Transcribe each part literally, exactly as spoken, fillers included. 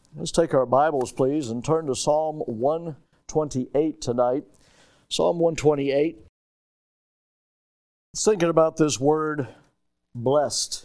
Let's take our Bibles, please, and turn to Psalm one twenty-eight tonight. Psalm one twenty-eight. Thinking about this word, blessed.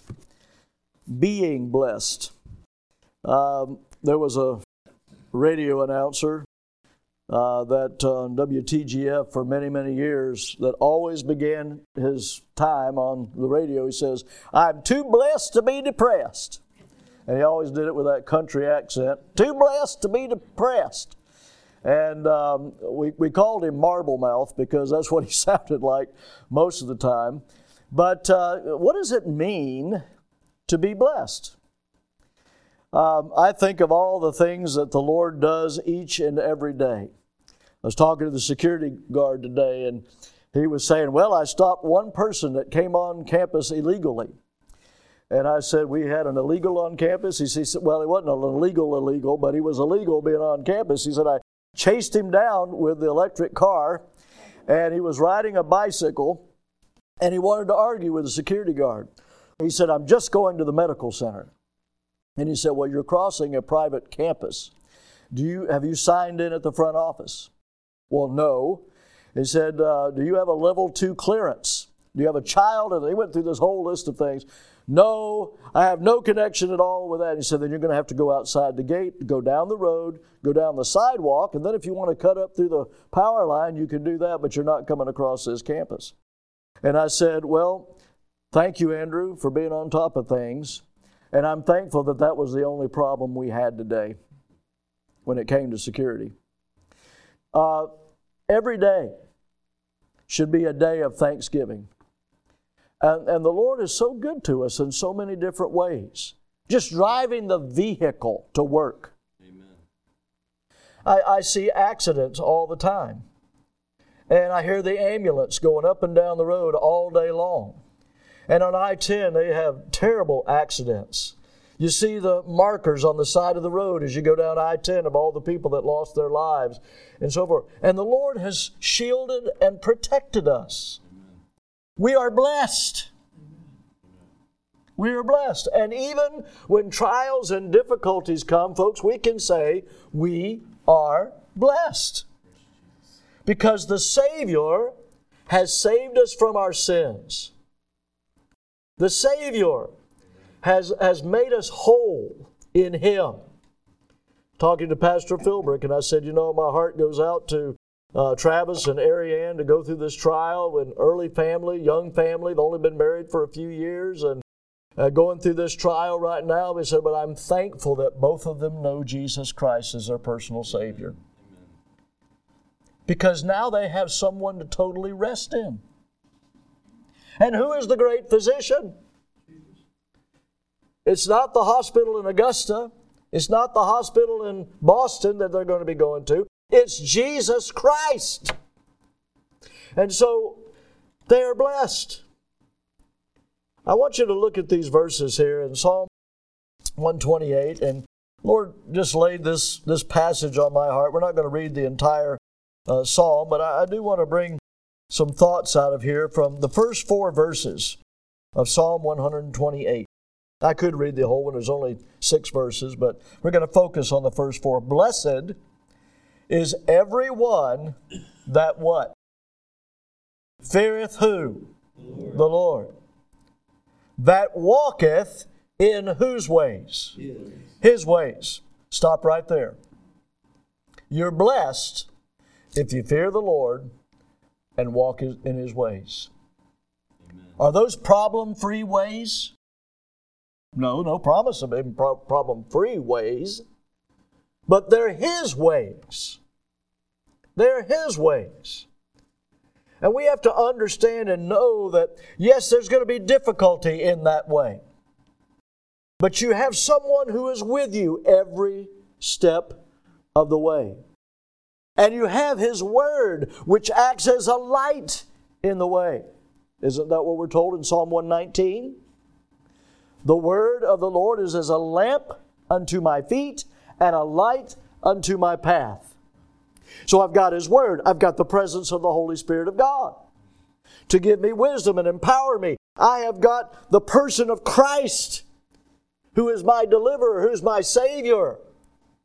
Being blessed. Um, there was a radio announcer uh, that uh, W T G F for many, many years that always began his time on the radio. He says, "I'm too blessed to be depressed." And he always did it with that country accent. Too blessed to be depressed. And um, we, we called him Marble Mouth because that's what he sounded like most of the time. But uh, what does it mean to be blessed? Um, I think of all the things that the Lord does each and every day. I was talking to the security guard today, and he was saying, well, I stopped one person that came on campus illegally. And I said, we had an illegal on campus. He said, well, he wasn't an illegal illegal, but he was illegal being on campus. He said, I chased him down with the electric car, and he was riding a bicycle, and he wanted to argue with the security guard. He said, I'm just going to the medical center. And he said, well, you're crossing a private campus. Do you have you signed in at the front office? Well, no. He said, uh, do you have a level two clearance? Do you have a child? And they went through this whole list of things. No, I have no connection at all with that. He said, then you're going to have to go outside the gate, go down the road, go down the sidewalk, and then if you want to cut up through the power line, you can do that, but you're not coming across this campus. And I said, well, thank you, Andrew, for being on top of things. And I'm thankful that that was the only problem we had today when it came to security. Uh, every day should be a day of thanksgiving. And, and the Lord is so good to us in so many different ways. Just driving the vehicle to work. Amen. I, I see accidents all the time. And I hear the ambulance going up and down the road all day long. And on I ten, they have terrible accidents. You see the markers on the side of the road as you go down I ten of all the people that lost their lives and so forth. And the Lord has shielded and protected us. We are blessed. We are blessed. And even when trials and difficulties come, folks, we can say we are blessed. Because the Savior has saved us from our sins. The Savior has, has made us whole in Him. Talking to Pastor Philbrick, and I said, you know, my heart goes out to Uh, Travis and Ariane to go through this trial with early family, young family. They've only been married for a few years and uh, going through this trial right now. They said, but I'm thankful that both of them know Jesus Christ as their personal Savior. Amen. Because now they have someone to totally rest in. And who is the great physician? It's not the hospital in Augusta. It's not the hospital in Boston that they're going to be going to. It's Jesus Christ. And so they are blessed. I want you to look at these verses here in Psalm one twenty-eight. And Lord just laid this, this passage on my heart. We're not going to read the entire uh, psalm, but I, I do want to bring some thoughts out of here from the first four verses of Psalm one twenty-eight. I could read the whole one. There's only six verses, but we're going to focus on the first four. Blessed is every one that what? Feareth who? The Lord. The Lord. That walketh in whose ways? His. His ways. Stop right there. You're blessed if you fear the Lord and walk in His ways. Amen. Are those problem-free ways? No, no promise of being problem-free ways. But they're His ways. They're His ways. And we have to understand and know that, yes, there's going to be difficulty in that way. But you have someone who is with you every step of the way. And you have His Word, which acts as a light in the way. Isn't that what we're told in Psalm one nineteen? The Word of the Lord is as a lamp unto my feet and a light unto my path. So I've got His Word. I've got the presence of the Holy Spirit of God to give me wisdom and empower me. I have got the person of Christ, who is my deliverer, who is my Savior,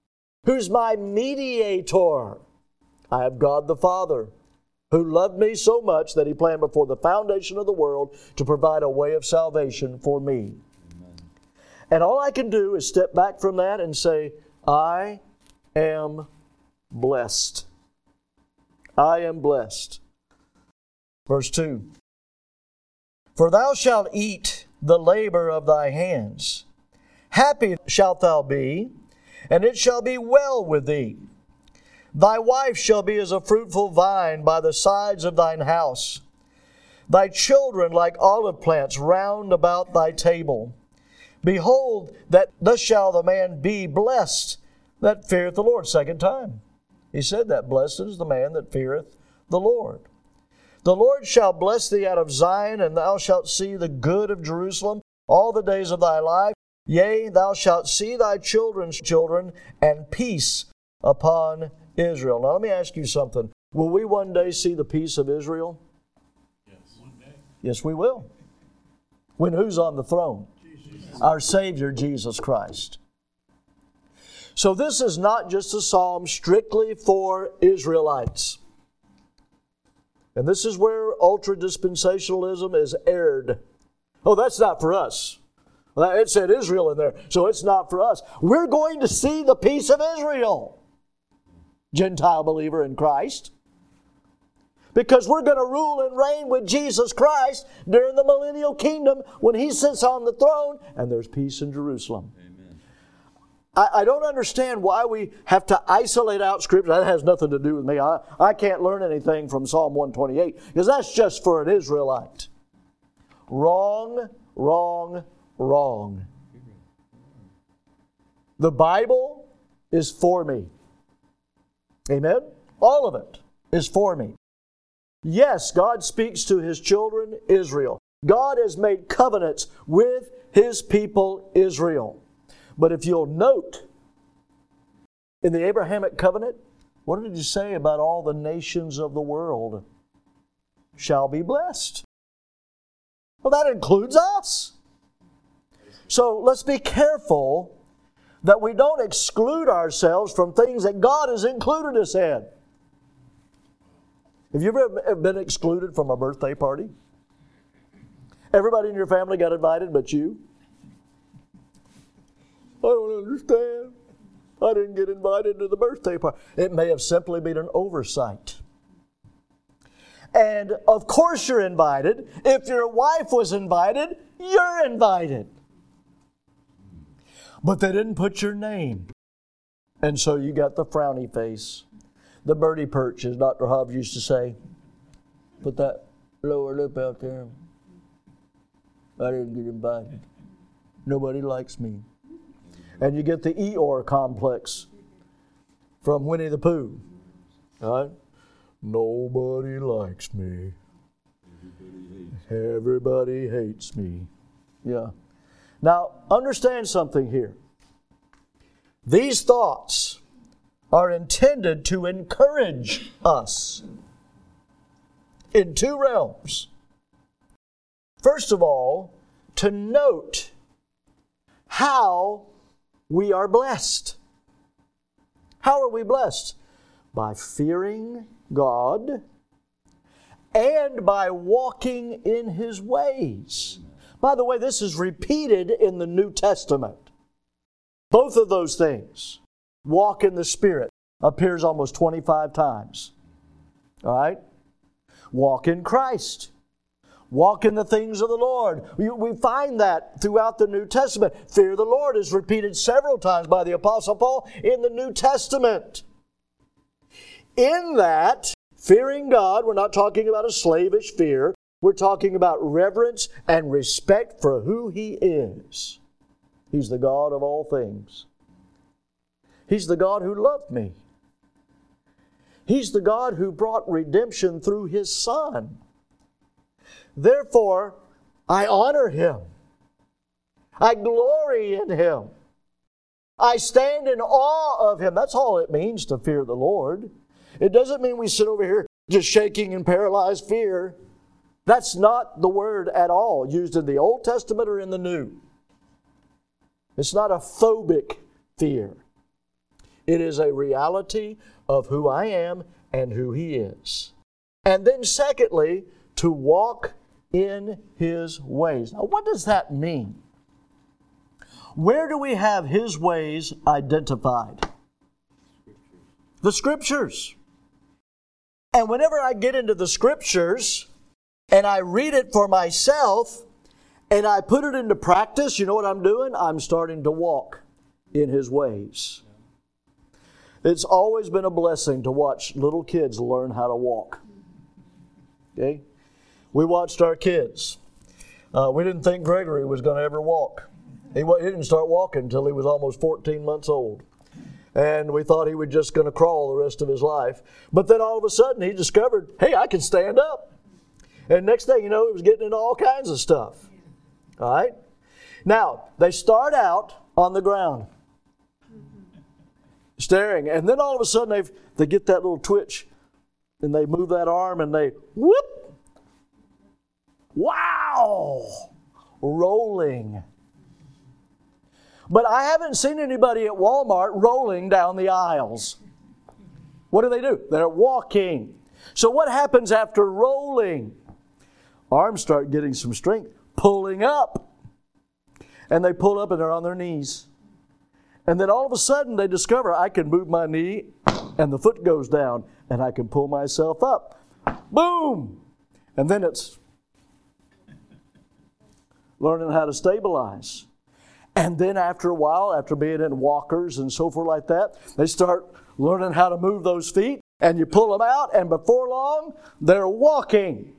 who's my mediator. I have God the Father, who loved me so much that He planned before the foundation of the world to provide a way of salvation for me. Amen. And all I can do is step back from that and say, I am blessed. I am blessed. Verse two. For thou shalt eat the labor of thy hands. Happy shalt thou be, and it shall be well with thee. Thy wife shall be as a fruitful vine by the sides of thine house. Thy children like olive plants round about thy table. Behold, that thus shall the man be blessed that feareth the Lord. Second time. He said that, blessed is the man that feareth the Lord. The Lord shall bless thee out of Zion, and thou shalt see the good of Jerusalem all the days of thy life. Yea, thou shalt see thy children's children, and peace upon Israel. Now let me ask you something. Will we one day see the peace of Israel? Yes, one day. Yes, we will. When who's on the throne? Jesus. Our Savior, Jesus Christ. So this is not just a psalm strictly for Israelites. And this is where ultra-dispensationalism is erred. Oh, that's not for us. It said Israel in there, so it's not for us. We're going to see the peace of Israel. Gentile believer in Christ. Because we're going to rule and reign with Jesus Christ during the millennial kingdom when He sits on the throne and there's peace in Jerusalem. Amen. I, I don't understand why we have to isolate out Scripture. That has nothing to do with me. I, I can't learn anything from Psalm one twenty-eight because that's just for an Israelite. Wrong, wrong, wrong. The Bible is for me. Amen? All of it is for me. Yes, God speaks to His children, Israel. God has made covenants with His people, Israel. But if you'll note, in the Abrahamic covenant, what did He say about all the nations of the world shall be blessed? Well, that includes us. So let's be careful that we don't exclude ourselves from things that God has included us in. Have you ever been excluded from a birthday party? Everybody in your family got invited but you? I don't understand. I didn't get invited to the birthday party. It may have simply been an oversight. And of course you're invited. If your wife was invited, you're invited. But they didn't put your name. And so you got the frowny face. The birdie perch, as Doctor Hobbs used to say. Put that lower lip out there. I didn't get invited. Nobody likes me. And you get the Eeyore complex from Winnie the Pooh. All right? Nobody likes me. Everybody hates me. Yeah. Now, understand something here. These thoughts are intended to encourage us in two realms. First of all, to note how we are blessed. How are we blessed? By fearing God and by walking in His ways. By the way, this is repeated in the New Testament. Both of those things, walk in the Spirit, appears almost twenty-five times. All right? Walk in Christ. Walk in the things of the Lord. We, we find that throughout the New Testament. Fear the Lord is repeated several times by the Apostle Paul in the New Testament. In that, fearing God, we're not talking about a slavish fear. We're talking about reverence and respect for who He is. He's the God of all things. He's the God who loved me. He's the God who brought redemption through His Son. Therefore, I honor Him. I glory in Him. I stand in awe of Him. That's all it means to fear the Lord. It doesn't mean we sit over here just shaking in paralyzed fear. That's not the word at all used in the Old Testament or in the New. It's not a phobic fear. It is a reality of who I am and who He is. And then secondly, to walk in His ways. Now, what does that mean? Where do we have His ways identified? The Scriptures. And whenever I get into the Scriptures and I read it for myself and I put it into practice, you know what I'm doing? I'm starting to walk in His ways. It's always been a blessing to watch little kids learn how to walk. Okay? We watched our kids. Uh, we didn't think Gregory was going to ever walk. He, he didn't start walking until he was almost fourteen months old. And we thought he was just going to crawl the rest of his life. But then all of a sudden he discovered, hey, I can stand up. And next thing you know, he was getting into all kinds of stuff. All right? Now, they start out on the ground, staring. And then all of a sudden they they get that little twitch. And they move that arm and they, whoop. Wow! Rolling. But I haven't seen anybody at Walmart rolling down the aisles. What do they do? They're walking. So what happens after rolling? Arms start getting some strength, pulling up. And they pull up and they're on their knees. And then all of a sudden they discover I can move my knee and the foot goes down and I can pull myself up. Boom! And then it's learning how to stabilize. And then after a while, after being in walkers and so forth like that, they start learning how to move those feet, and you pull them out, and before long, they're walking.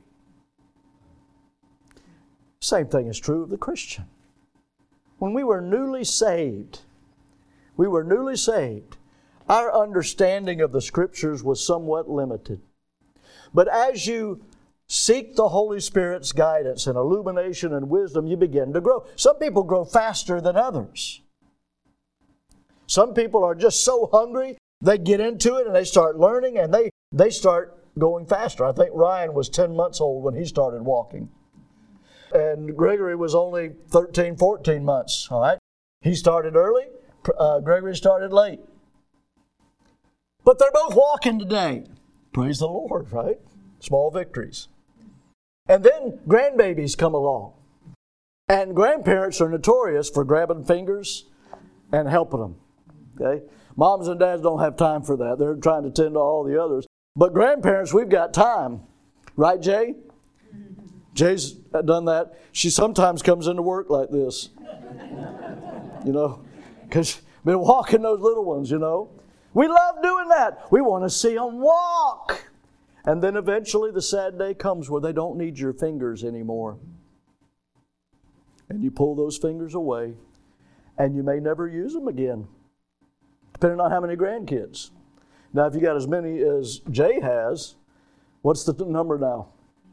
Same thing is true of the Christian. When we were newly saved, we were newly saved, our understanding of the Scriptures was somewhat limited. But as you seek the Holy Spirit's guidance and illumination and wisdom, you begin to grow. Some people grow faster than others. Some people are just so hungry, they get into it and they start learning and they, they start going faster. I think Ryan was ten months old when he started walking. And Gregory was only thirteen, fourteen months. All right? He started early. Uh, Gregory started late. But they're both walking today. Praise the Lord, right? Small victories. And then grandbabies come along. And grandparents are notorious for grabbing fingers and helping them. Okay? Moms and dads don't have time for that. They're trying to tend to all the others. But grandparents, we've got time. Right, Jay? Jay's done that. She sometimes comes into work like this. You know, because she's been walking those little ones, you know. We love doing that. We want to see them walk. And then eventually the sad day comes where they don't need your fingers anymore. And you pull those fingers away, and you may never use them again, depending on how many grandkids. Now, if you got as many as Jay has, what's the number now?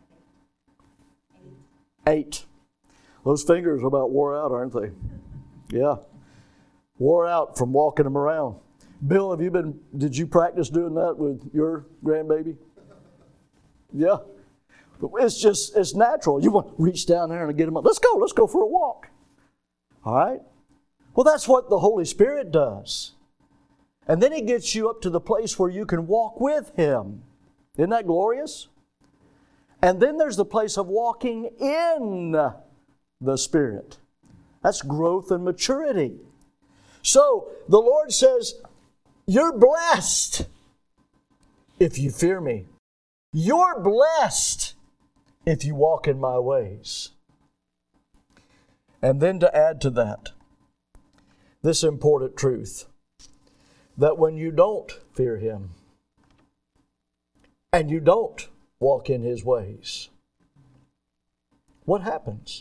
Eight. Those fingers are about wore out, aren't they? Yeah. Wore out from walking them around. Bill, have you been, did you practice doing that with your grandbaby? Yeah. It's just, it's natural. You want to reach down there and get them up. Let's go, let's go for a walk. All right? Well, that's what the Holy Spirit does. And then He gets you up to the place where you can walk with Him. Isn't that glorious? And then there's the place of walking in the Spirit. That's growth and maturity. So, the Lord says, you're blessed if you fear me. You're blessed if you walk in my ways. And then to add to that, this important truth, that when you don't fear Him and you don't walk in His ways, what happens?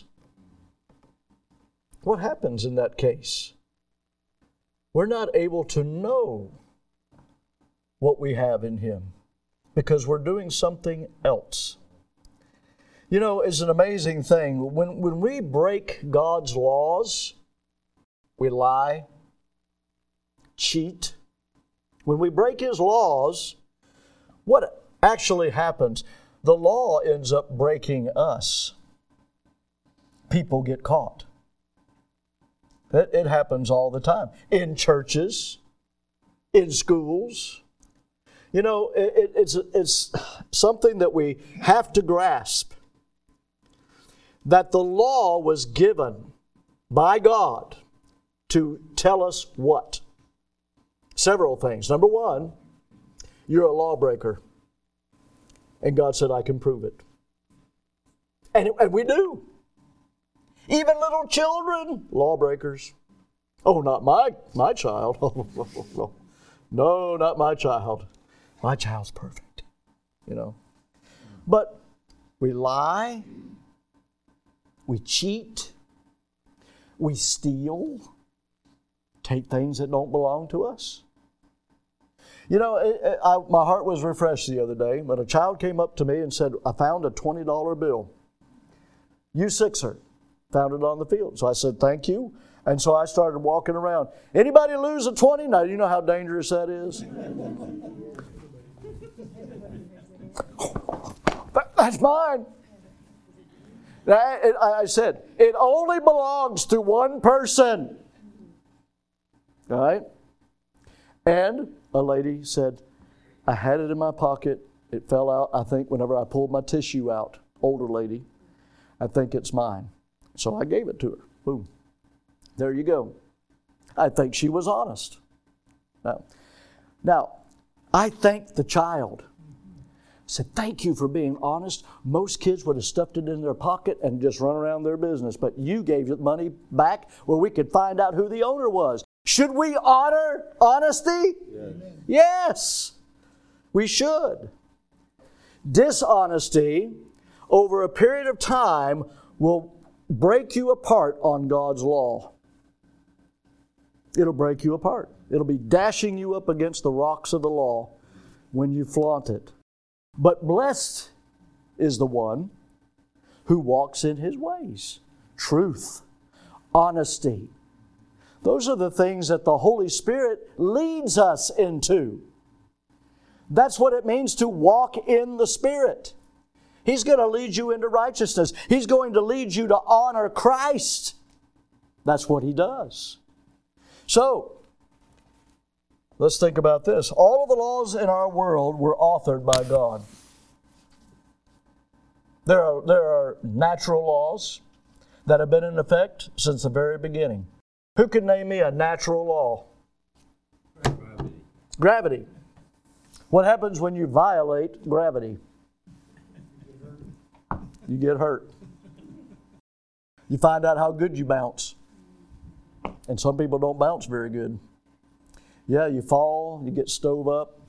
What happens in that case? We're not able to know what we have in Him because we're doing something else. You know, it's an amazing thing. When, when we break God's laws, we lie, cheat. When we break His laws, what actually happens? The law ends up breaking us. People get caught. It, it happens all the time. In churches, in schools. You know, it, it, it's, it's something that we have to grasp. That the law was given by God to tell us what? Several things. Number one, you're a lawbreaker. And God said, I can prove it. And, and we do. Even little children, lawbreakers. Oh, not my, my child. No, not my child. My child's perfect. You know. But we lie. We cheat. We steal. Take things that don't belong to us. You know, it, it, I, my heart was refreshed the other day when a child came up to me and said, I found a twenty dollar bill. You sixer. Found it on the field. So I said, thank you. And so I started walking around. Anybody lose a twenty? Now, you know how dangerous that is? That's mine. I, I said, it only belongs to one person. All right? And a lady said, I had it in my pocket. It fell out, I think, whenever I pulled my tissue out. Older lady. I think it's mine. So I gave it to her. Boom. There you go. I think she was honest. Now, now I thanked the child. I said, thank you for being honest. Most kids would have stuffed it in their pocket and just run around their business. But you gave the money back where we could find out who the owner was. Should we honor honesty? Yes. Yes, we should. Dishonesty over a period of time will break you apart on God's law. It'll break you apart. It'll be dashing you up against the rocks of the law when you flaunt it. But blessed is the one who walks in His ways. Truth, honesty. Those are the things that the Holy Spirit leads us into. That's what it means to walk in the Spirit. He's going to lead you into righteousness. He's going to lead you to honor Christ. That's what He does. So, let's think about this. All of the laws in our world were authored by God. There are, there are natural laws that have been in effect since the very beginning. Who can name me a natural law? Gravity. Gravity. What happens when you violate gravity? You get hurt. You find out how good you bounce. And some people don't bounce very good. Yeah, you fall, you get stove up.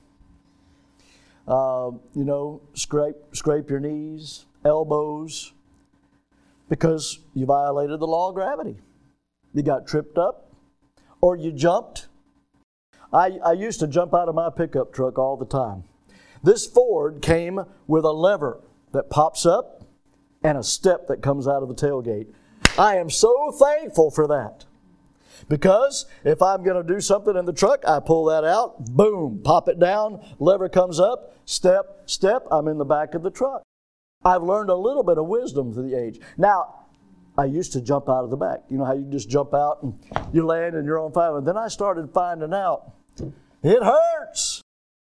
Uh, you know, scrape scrape your knees, elbows, because you violated the law of gravity. You got tripped up, or you jumped. I, I used to jump out of my pickup truck all the time. This Ford came with a lever that pops up and a step that comes out of the tailgate. I am so thankful for that. Because if I'm going to do something in the truck, I pull that out, boom, pop it down, lever comes up, step, step, I'm in the back of the truck. I've learned a little bit of wisdom through the age. Now, I used to jump out of the back. You know how you just jump out and you land and you're on fire. And then I started finding out it hurts.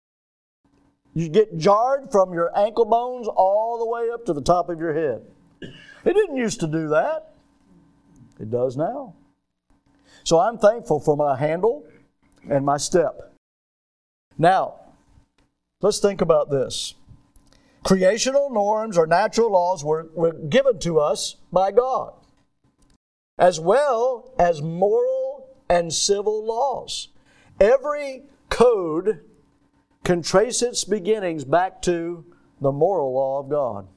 You get jarred from your ankle bones all the way up to the top of your head. It didn't used to do that. It does now. So I'm thankful for my handle and my step. Now, let's think about this. Creational norms or natural laws were, were given to us by God, as well as moral and civil laws. Every code can trace its beginnings back to the moral law of God.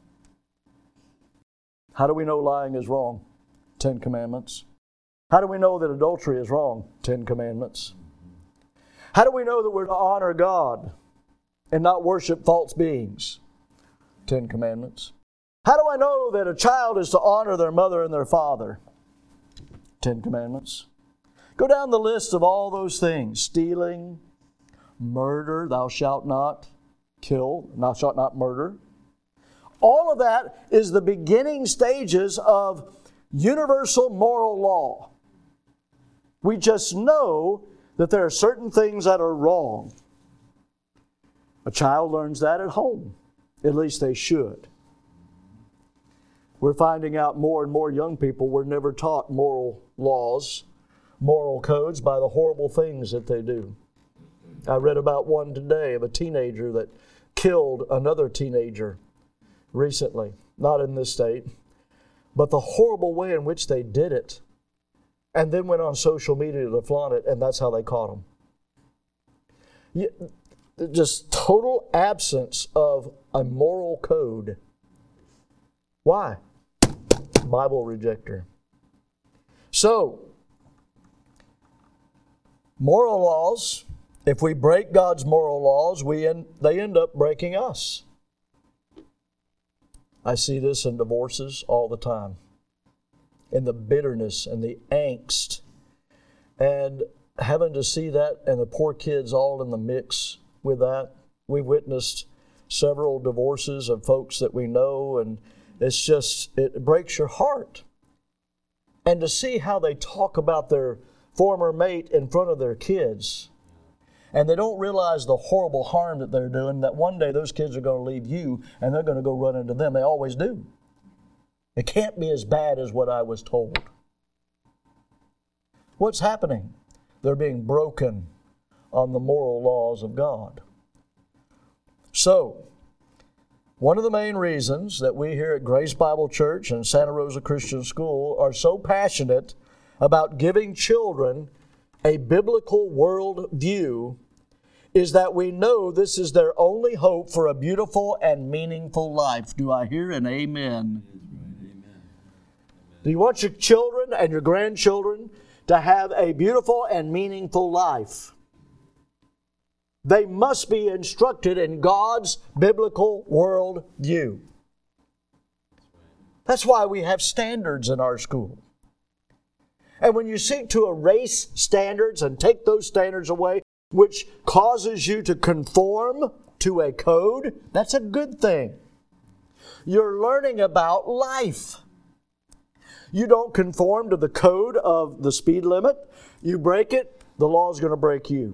How do we know lying is wrong? Ten Commandments. How do we know that adultery is wrong? Ten Commandments. How do we know that we're to honor God and not worship false beings? Ten Commandments. How do I know that a child is to honor their mother and their father? Ten Commandments. Go down the list of all those things. Stealing, murder, thou shalt not kill, thou shalt not murder. All of that is the beginning stages of universal moral law. We just know that there are certain things that are wrong. A child learns that at home. At least they should. We're finding out more and more young people were never taught moral laws, moral codes by the horrible things that they do. I read about one today of a teenager that killed another teenager recently, not in this state, but the horrible way in which they did it, and then went on social media to flaunt it, and that's how they caught him. You, just total absence of a moral code. Why? Bible rejector. So, moral laws, if we break God's moral laws, we end, they end up breaking us. I see this in divorces all the time, in the bitterness and the angst, and having to see that and the poor kids all in the mix with that. We've witnessed several divorces of folks that we know, and it's just, it breaks your heart. And to see how they talk about their former mate in front of their kids, and they don't realize the horrible harm that they're doing, that one day those kids are going to leave you and they're going to go run into them. They always do. It can't be as bad as what I was told. What's happening? They're being broken on the moral laws of God. So, one of the main reasons that we here at Grace Bible Church and Santa Rosa Christian School are so passionate about giving children a biblical world view is that we know this is their only hope for a beautiful and meaningful life. Do I hear an amen? Amen. Do you want your children and your grandchildren to have a beautiful and meaningful life? They must be instructed in God's biblical world view. That's why we have standards in our school. And when you seek to erase standards and take those standards away, which causes you to conform to a code, that's a good thing. You're learning about life. You don't conform to the code of the speed limit. You break it, the law is going to break you.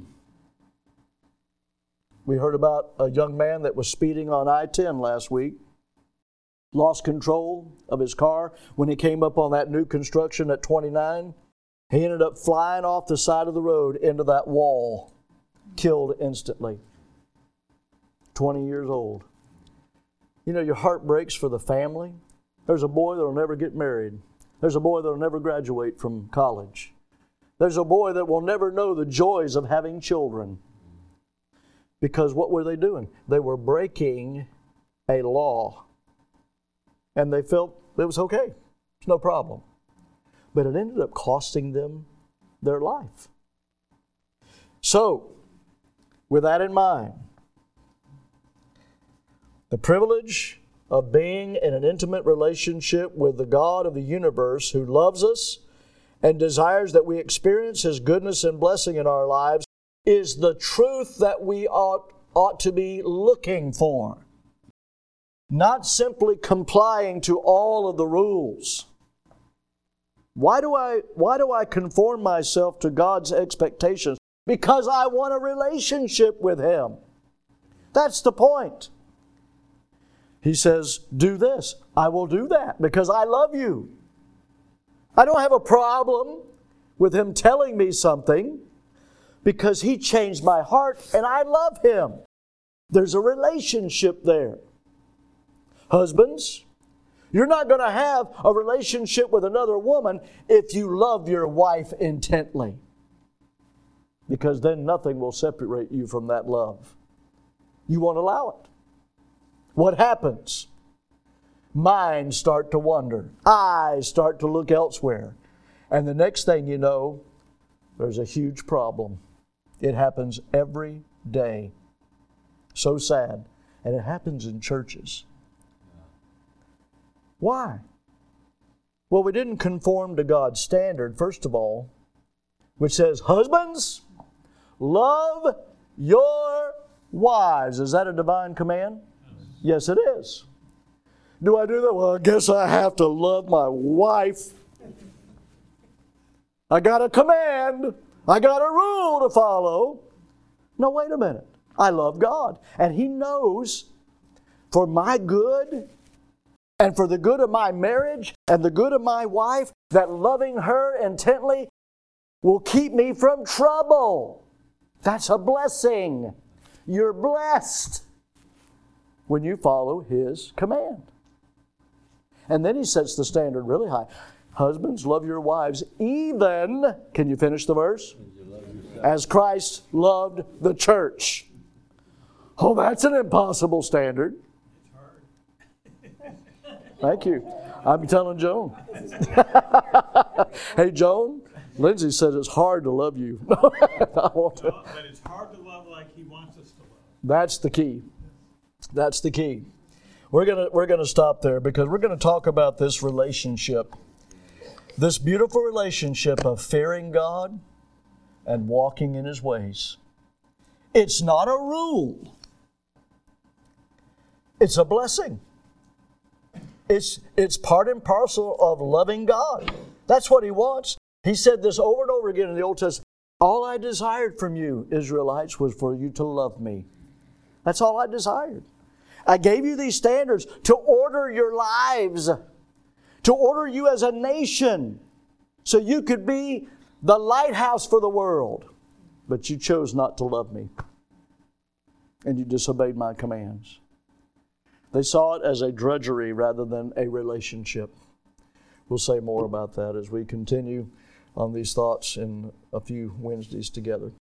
We heard about a young man that was speeding on I ten last week. Lost control of his car when he came up on that new construction at twenty-nine. He ended up flying off the side of the road into that wall, killed instantly. twenty years old. You know, your heart breaks for the family. There's a boy that will never get married. There's a boy that will never graduate from college. There's a boy that will never know the joys of having children. Because what were they doing? They were breaking a law. And they felt it was okay. It's no problem. But it ended up costing them their life. So, with that in mind, the privilege of being in an intimate relationship with the God of the universe who loves us and desires that we experience His goodness and blessing in our lives is the truth that we ought, ought to be looking for. Not simply complying to all of the rules. Why do I, why do I conform myself to God's expectations? Because I want a relationship with Him. That's the point. He says, do this. I will do that because I love you. I don't have a problem with Him telling me something because He changed my heart and I love Him. There's a relationship there. Husbands, you're not going to have a relationship with another woman if you love your wife intently. Because then nothing will separate you from that love. You won't allow it. What happens? Minds start to wander. Eyes start to look elsewhere. And the next thing you know, there's a huge problem. It happens every day. So sad. And it happens in churches. Why? Well, we didn't conform to God's standard, first of all, which says, husbands, love your wives. Is that a divine command? Yes, it is. Do I do that? Well, I guess I have to love my wife. I got a command. I got a rule to follow. No, wait a minute. I love God. And He knows for my good and for the good of my marriage and the good of my wife that loving her intently will keep me from trouble. That's a blessing. You're blessed when you follow His command. And then He sets the standard really high. Husbands, love your wives even, can you finish the verse? As Christ loved the church. Oh, that's an impossible standard. Thank you. I'm telling Joan. Hey, Joan, Lindsay says it's hard to love you. I want to. Well, but it's hard to love like He wants us to love. That's the key. That's the key. We're gonna we're gonna stop there because we're gonna talk about this relationship, this beautiful relationship of fearing God and walking in His ways. It's not a rule. It's a blessing. It's it's part and parcel of loving God. That's what He wants. He said this over and over again in the Old Testament. All I desired from you, Israelites, was for you to love me. That's all I desired. I gave you these standards to order your lives, to order you as a nation, so you could be the lighthouse for the world. But you chose not to love me, and you disobeyed my commands. They saw it as a drudgery rather than a relationship. We'll say more about that as we continue on these thoughts in a few Wednesdays together.